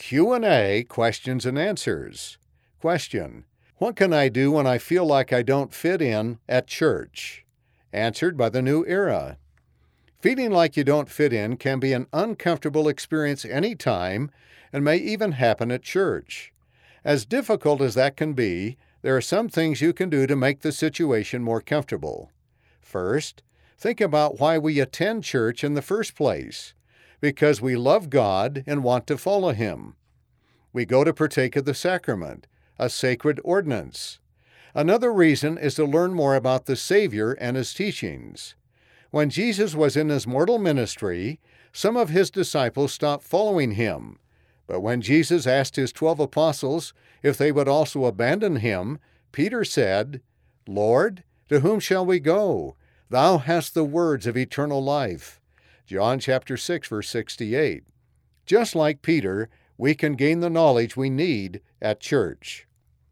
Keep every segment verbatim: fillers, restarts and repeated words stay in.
Q and A, questions and answers. Question: what can I do when I feel like I don't fit in at church? Answered by the New Era. Feeling like you don't fit in can be an uncomfortable experience any time and may even happen at church. As difficult as that can be, there are some things you can do to make the situation more comfortable. First, think about why we attend church in the first place. Because we love God and want to follow Him. We go to partake of the sacrament, a sacred ordinance. Another reason is to learn more about the Savior and His teachings. When Jesus was in His mortal ministry, some of His disciples stopped following Him. But when Jesus asked His twelve apostles if they would also abandon Him, Peter said, "Lord, to whom shall we go? Thou hast the words of eternal life." John chapter six, verse sixty-eight. Just like Peter, we can gain the knowledge we need at church.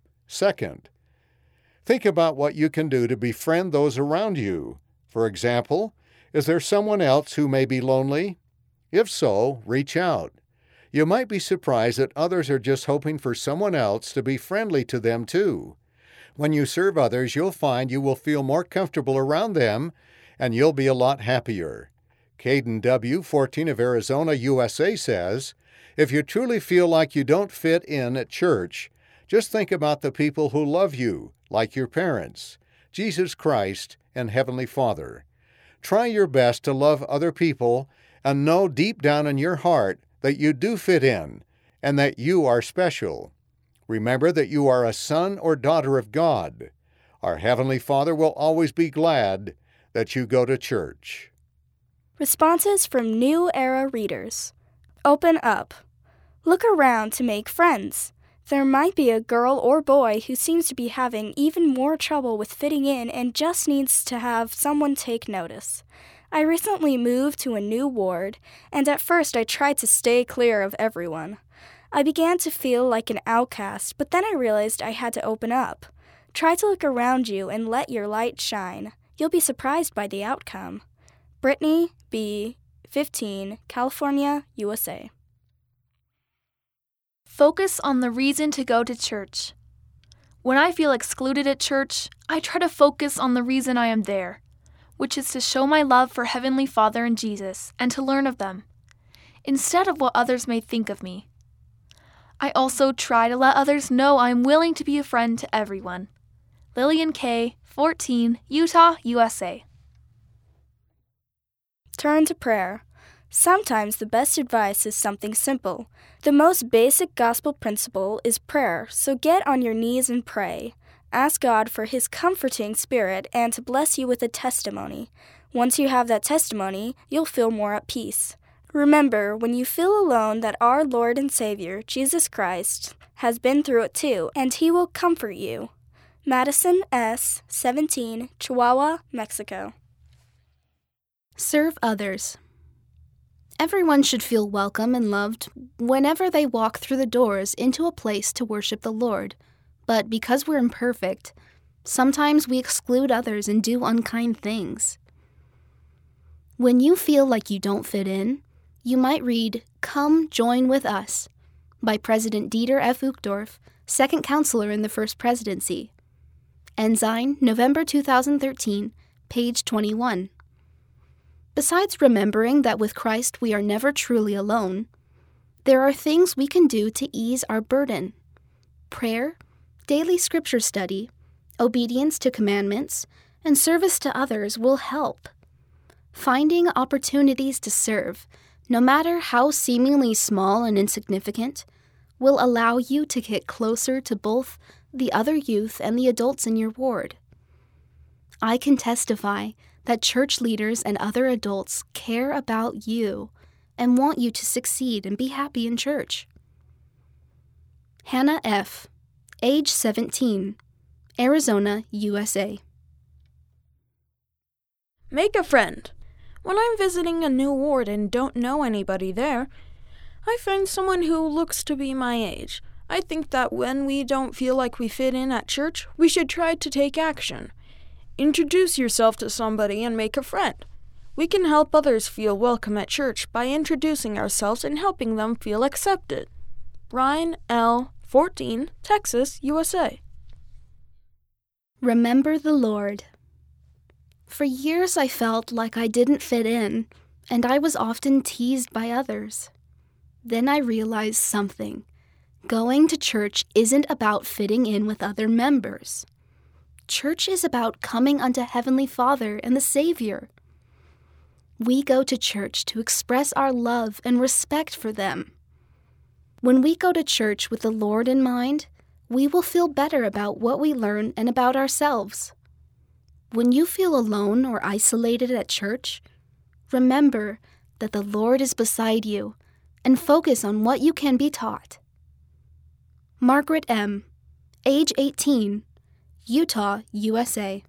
Second, think about what you can do to befriend those around you. For example, is there someone else who may be lonely? If so, reach out. You might be surprised that others are just hoping for someone else to be friendly to them too. When you serve others, you'll find you will feel more comfortable around them, and you'll be a lot happier. Caden W., fourteen of Arizona, U S A says, if you truly feel like you don't fit in at church, just think about the people who love you, like your parents, Jesus Christ, and Heavenly Father. Try your best to love other people and know deep down in your heart that you do fit in and that you are special. Remember that you are a son or daughter of God. Our Heavenly Father will always be glad that you go to church. Responses from New Era readers. Open up. Look around to make friends. There might be a girl or boy who seems to be having even more trouble with fitting in and just needs to have someone take notice. I recently moved to a new ward, and at first I tried to stay clear of everyone. I began to feel like an outcast, but then I realized I had to open up. Try to look around you and let your light shine. You'll be surprised by the outcome. Brittany B., fifteen, California, U S A. Focus on the reason to go to church. When I feel excluded at church, I try to focus on the reason I am there, which is to show my love for Heavenly Father and Jesus and to learn of them, instead of what others may think of me. I also try to let others know I am willing to be a friend to everyone. Lillian K., fourteen, Utah, U S A. Turn to prayer. Sometimes the best advice is something simple. The most basic gospel principle is prayer, so get on your knees and pray. Ask God for His comforting spirit and to bless you with a testimony. Once you have that testimony, you'll feel more at peace. Remember, when you feel alone, that our Lord and Savior, Jesus Christ, has been through it too, and He will comfort you. Madison S., seventeen, Chihuahua, Mexico. Serve others. Everyone should feel welcome and loved whenever they walk through the doors into a place to worship the Lord. But because we're imperfect, sometimes we exclude others and do unkind things. When you feel like you don't fit in, you might read Come Join With Us by President Dieter F. Uchtdorf, second counselor in the First Presidency. Ensign, November two thousand thirteen, page twenty-one. Besides remembering that with Christ we are never truly alone, there are things we can do to ease our burden. Prayer, daily scripture study, obedience to commandments, and service to others will help. Finding opportunities to serve, no matter how seemingly small and insignificant, will allow you to get closer to both the other youth and the adults in your ward. I can testify that church leaders and other adults care about you and want you to succeed and be happy in church. Hannah F., age seventeen, Arizona, U S A. Make a friend. When I'm visiting a new ward and don't know anybody there, I find someone who looks to be my age. I think that when we don't feel like we fit in at church, we should try to take action. Introduce yourself to somebody and make a friend. We can help others feel welcome at church by introducing ourselves and helping them feel accepted. Ryan L., fourteen, Texas, U S A. Remember the Lord. For years I felt like I didn't fit in, and I was often teased by others. Then I realized something. Going to church isn't about fitting in with other members. Church is about coming unto Heavenly Father and the Savior. We go to church to express our love and respect for them. When we go to church with the Lord in mind, we will feel better about what we learn and about ourselves. When you feel alone or isolated at church, remember that the Lord is beside you and focus on what you can be taught. Margaret M., age eighteen, Utah, U S A.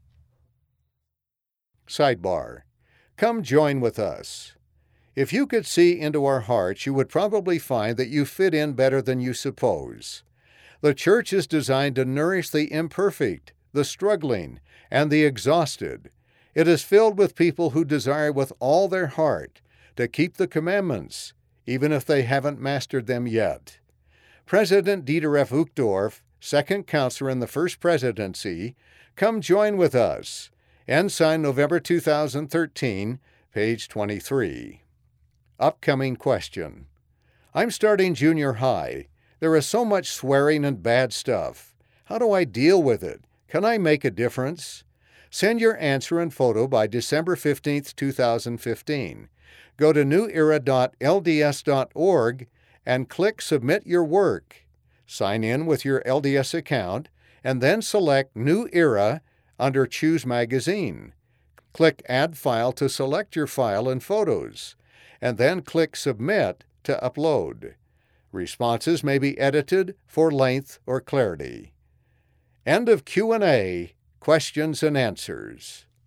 Sidebar. Come join with us. If you could see into our hearts, you would probably find that you fit in better than you suppose. The church is designed to nourish the imperfect, the struggling, and the exhausted. It is filled with people who desire with all their heart to keep the commandments, even if they haven't mastered them yet. President Dieter F. Uchtdorf, second counselor in the First Presidency, come join with us. Ensign, November two thousand thirteen, page twenty-three. Upcoming question. I'm starting junior high. There is so much swearing and bad stuff. How do I deal with it? Can I make a difference? Send your answer and photo by December fifteenth, two thousand fifteen. Go to new era dot l d s dot org and click Submit Your Work. Sign in with your L D S account and then select New Era under Choose Magazine. Click Add File to select your file and photos, and then click Submit to upload. Responses may be edited for length or clarity. End of Q and A, questions and answers.